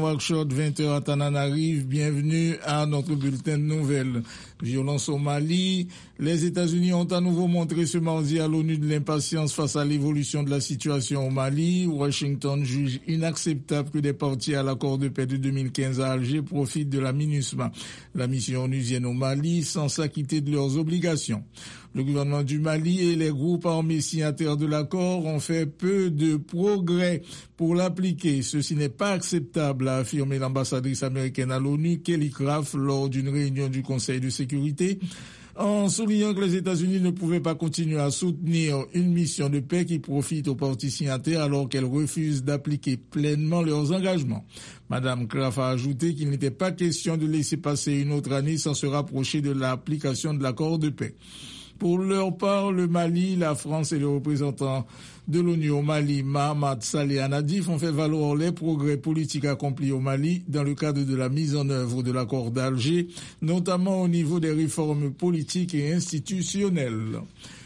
Nouakchott, 20h à Tananarive. Bienvenue à notre bulletin de nouvelles. Violence au Mali. Les États-Unis ont à nouveau montré ce mardi à l'ONU de l'impatience face à l'évolution de la situation au Mali. Washington juge inacceptable que des parties à l'accord de paix de 2015 à Alger profitent de la MINUSMA, la mission onusienne au Mali, sans s'acquitter de leurs obligations. Le gouvernement du Mali et les groupes armés signataires de l'accord ont fait peu de progrès pour l'appliquer. Ceci n'est pas acceptable, a affirmé l'ambassadrice américaine à l'ONU, Kelly Craft, lors d'une réunion du Conseil de sécurité, en soulignant que les États-Unis ne pouvaient pas continuer à soutenir une mission de paix qui profite aux parties signataires alors qu'elles refusent d'appliquer pleinement leurs engagements. Madame Craft a ajouté qu'il n'était pas question de laisser passer une autre année sans se rapprocher de l'application de l'accord de paix. Pour leur part, le Mali, la France et les représentants de l'ONU au Mali, Mahamat Saleh Anadif, ont fait valoir les progrès politiques accomplis au Mali dans le cadre de la mise en œuvre de l'accord d'Alger, notamment au niveau des réformes politiques et institutionnelles.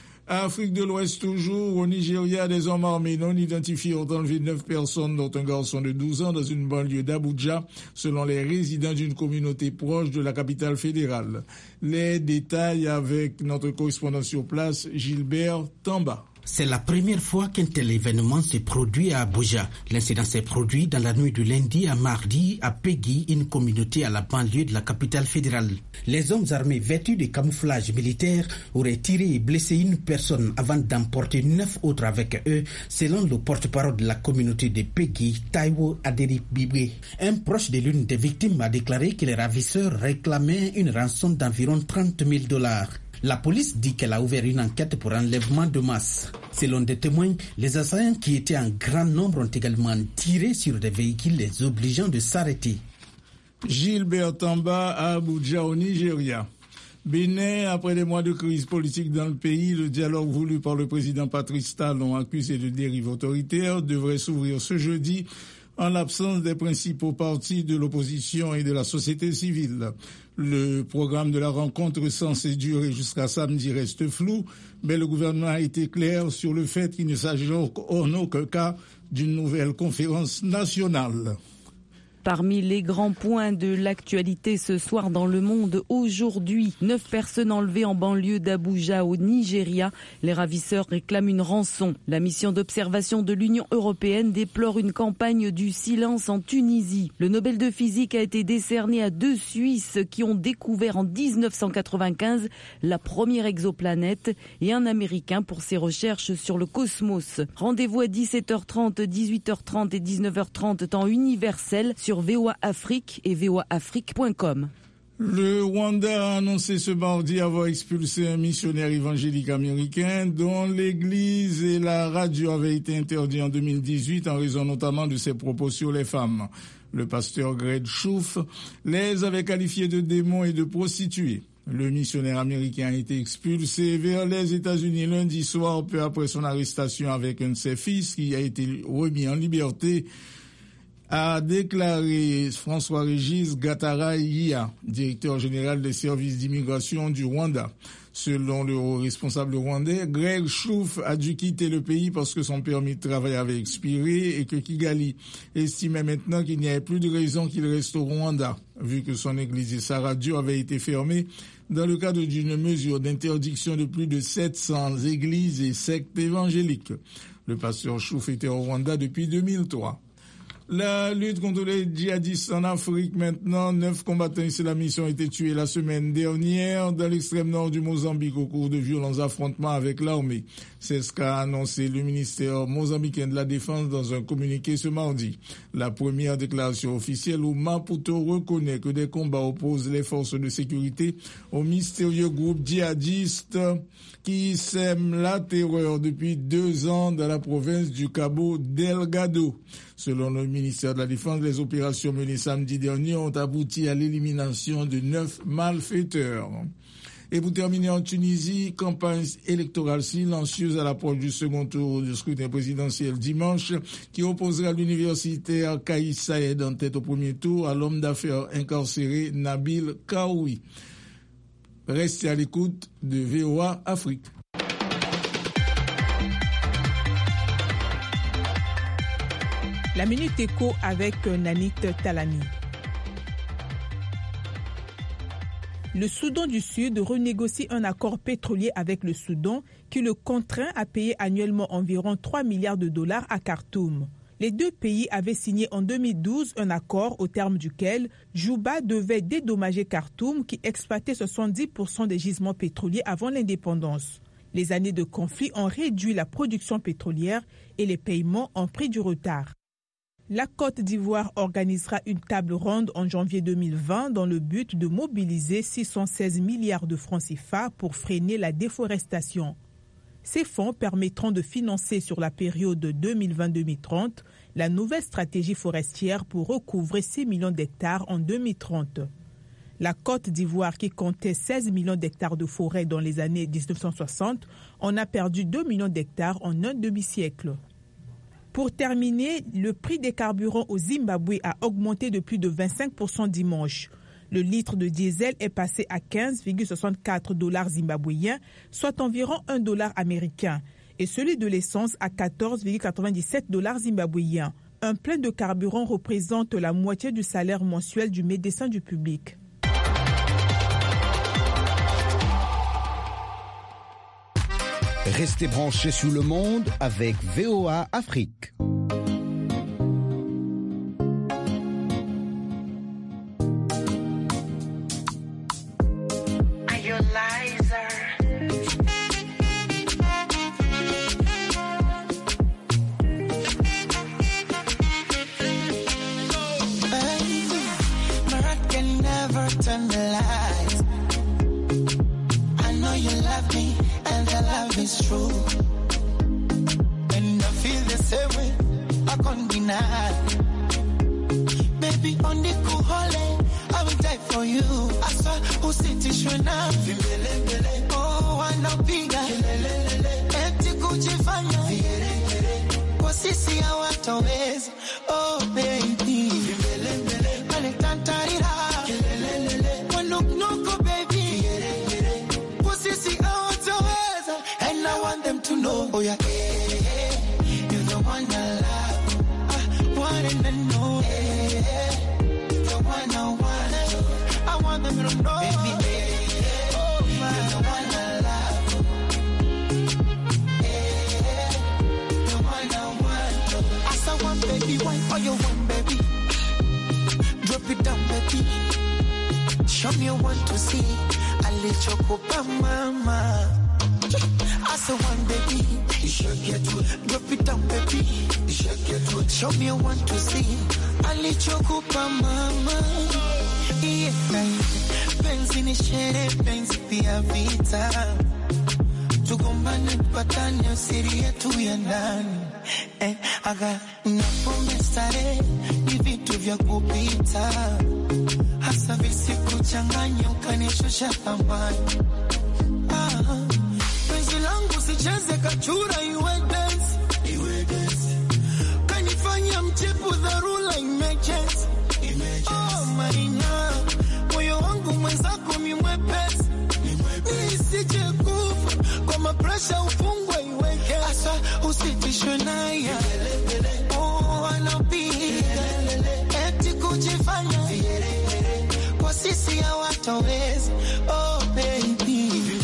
À Afrique de l'Ouest toujours, au Nigeria, des hommes armés non identifiés ont enlevé 9 personnes, dont un garçon de 12 ans, dans une banlieue d'Abuja, selon les résidents d'une communauté proche de la capitale fédérale. Les détails avec notre correspondant sur place, Gilbert Tamba. C'est la première fois qu'un tel événement se produit à Abuja. L'incident s'est produit dans la nuit du lundi à mardi à Peggy, une communauté à la banlieue de la capitale fédérale. Les hommes armés vêtus de camouflage militaire auraient tiré et blessé une personne avant d'emporter 9 autres avec eux, selon le porte-parole de la communauté de Peggy, Taiwo Aderibibwe. Un proche de l'une des victimes a déclaré que les ravisseurs réclamaient une rançon d'environ $30,000. La police dit qu'elle a ouvert une enquête pour enlèvement de masse. Selon des témoins, les assaillants qui étaient en grand nombre ont également tiré sur des véhicules, les obligeant de s'arrêter. Gilbert Tamba à Abuja au Nigeria. Bénin, après des mois de crise politique dans le pays, le dialogue voulu par le président Patrice Talon, accusé de dérive autoritaire, devrait s'ouvrir ce jeudi en l'absence des principaux partis de l'opposition et de la société civile. Le programme de la rencontre censé durer jusqu'à samedi reste flou, mais le gouvernement a été clair sur le fait qu'il ne s'agit en aucun cas d'une nouvelle conférence nationale. Parmi les grands points de l'actualité ce soir dans le monde, aujourd'hui, 9 personnes enlevées en banlieue d'Abuja au Nigeria. Les ravisseurs réclament une rançon. La mission d'observation de l'Union européenne déplore une campagne du silence en Tunisie. Le Nobel de physique a été décerné à 2 Suisses qui ont découvert en 1995 la première exoplanète et un Américain pour ses recherches sur le cosmos. Rendez-vous à 17h30, 18h30 et 19h30 temps universel sur VOA Afrique et voaafrique.com. Le Rwanda a annoncé ce mardi avoir expulsé un missionnaire évangélique américain dont l'église et la radio avaient été interdits en 2018 en raison notamment de ses propos sur les femmes. Le pasteur Greg Chouf les avait qualifiés de démons et de prostituées. Le missionnaire américain a été expulsé vers les États-Unis lundi soir, peu après son arrestation avec un de ses fils qui a été remis en liberté, a déclaré François-Régis Gataraïa, directeur général des services d'immigration du Rwanda. Selon le responsable rwandais, Greg Chouf a dû quitter le pays parce que son permis de travail avait expiré et que Kigali estimait maintenant qu'il n'y avait plus de raison qu'il reste au Rwanda, vu que son église et sa radio avaient été fermées dans le cadre d'une mesure d'interdiction de plus de 700 églises et sectes évangéliques. Le pasteur Chouf était au Rwanda depuis 2003. La lutte contre les djihadistes en Afrique maintenant. 9 combattants islamistes ont été tués la semaine dernière dans l'extrême nord du Mozambique au cours de violents affrontements avec l'armée. C'est ce qu'a annoncé le ministère mozambicain de la Défense dans un communiqué ce mardi. La première déclaration officielle où Maputo reconnaît que des combats opposent les forces de sécurité au mystérieux groupe djihadiste qui sème la terreur depuis 2 ans dans la province du Cabo Delgado. Selon le ministère de la Défense, les opérations menées samedi dernier ont abouti à l'élimination de 9 malfaiteurs. Et pour terminer en Tunisie, campagne électorale silencieuse à l'approche du second tour du scrutin présidentiel dimanche qui opposera l'universitaire Kais Saïed en tête au premier tour à l'homme d'affaires incarcéré Nabil Kaoui. Restez à l'écoute de VOA Afrique. La Minute Éco avec Nanit Talani. Le Soudan du Sud renégocie un accord pétrolier avec le Soudan qui le contraint à payer annuellement environ 3 milliards de dollars à Khartoum. Les deux pays avaient signé en 2012 un accord au terme duquel Juba devait dédommager Khartoum qui exploitait 70% des gisements pétroliers avant l'indépendance. Les années de conflit ont réduit la production pétrolière et les paiements ont pris du retard. La Côte d'Ivoire organisera une table ronde en janvier 2020 dans le but de mobiliser 616 milliards de francs CFA pour freiner la déforestation. Ces fonds permettront de financer sur la période 2020-2030 la nouvelle stratégie forestière pour recouvrer 6 millions d'hectares en 2030. La Côte d'Ivoire, qui comptait 16 millions d'hectares de forêt dans les années 1960, en a perdu 2 millions d'hectares en un demi-siècle. Pour terminer, le prix des carburants au Zimbabwe a augmenté de plus de 25% dimanche. Le litre de diesel est passé à 15,64 $ zimbabwéens, soit environ $1 américain, et celui de l'essence à 14,97 $ zimbabwéens. Un plein de carburant représente la moitié du salaire mensuel du médecin du public. Restez branchés sur le monde avec VOA Afrique. It's true, and I feel the same way. I can't deny, baby. On the cool holiday, I will die for you. I saw who sit is now. Oh, I know bigger. Empty kujifanya, kwa sisi hawatoweza. Oh baby, aletantarira, wanoknoko baby, kwa sisi and I want them to know, oh yeah, you're the one I love, one and I know, the one I want them to know, baby, you're the one I love, the one I want. As I want, baby, why all you want, baby? Drop it down, baby. Show me what to see. I let you go, mama. I saw one, baby, you should get to it. Drop it down, baby, you should get to it. Show me what to see. I let you go, mama. Yeah, penzi ni shere, penzi pia vita. Tugombane patane usiri yetu ya ndani. Aga napombe stare, ni vitu vya kupita. Hasa visi kuchanganya ukanishusha thamani. Langu sicheze kachura iwe dance. Kanifanya mchepu dharura emergency. Oh marina, moyo wangu mwenzako mimwepesi. Nisije kufa kwa mapresha ufungwa iweke. Asa usitishwe naye. Oh anapiga eti kujifanya kwa sisi hawatoweza. Oh baby,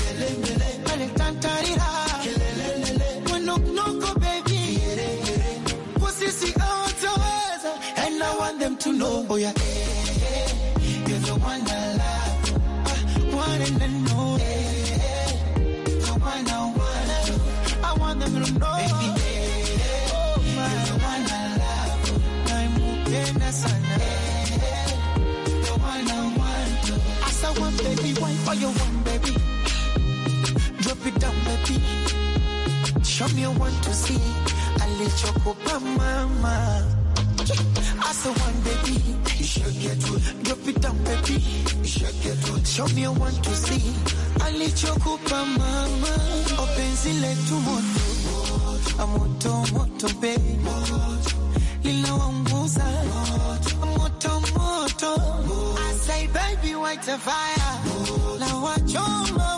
and I want them to know, oh yeah, you're the one I love, one and I know, the one I want them to know, baby, you're the one I love, naimupenda sana, the one I want. As I want, baby, why all you want, baby? Drop it down, baby. Show me what to see. I let you go, mama. I saw one, baby, you should get to it. Drop it down, baby, you should get to it. Show me what to see. I let you go, mama. Open zile tu moto, moto, baby. Lila wanguza, moto. I say, baby, light a fire. La wachoma.